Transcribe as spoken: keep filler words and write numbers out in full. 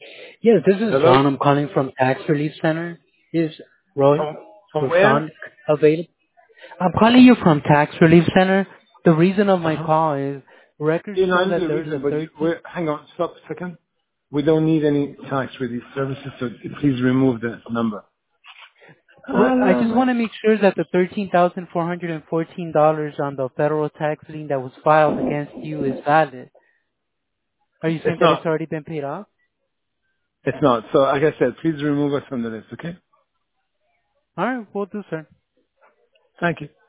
Yes, this is Hello? Ron. I'm calling from Tax Relief Center. Is Roy From, from where? Roshan available? I'm calling you from Tax Relief Center. The reason of my Uh-huh. call is records You know, I show know that the there's a reason, but you, thirteen. we're, hang on, stop a second. We don't need any tax relief services, so please remove the number. Well, I Uh, just want to make sure that the thirteen thousand four hundred and fourteen dollars on the federal tax lien that was filed against you is valid. Are you saying it's that it's not. already been paid off? It's not. So, like I said, please remove us from the list, okay? All right, we'll do, sir. Thank you.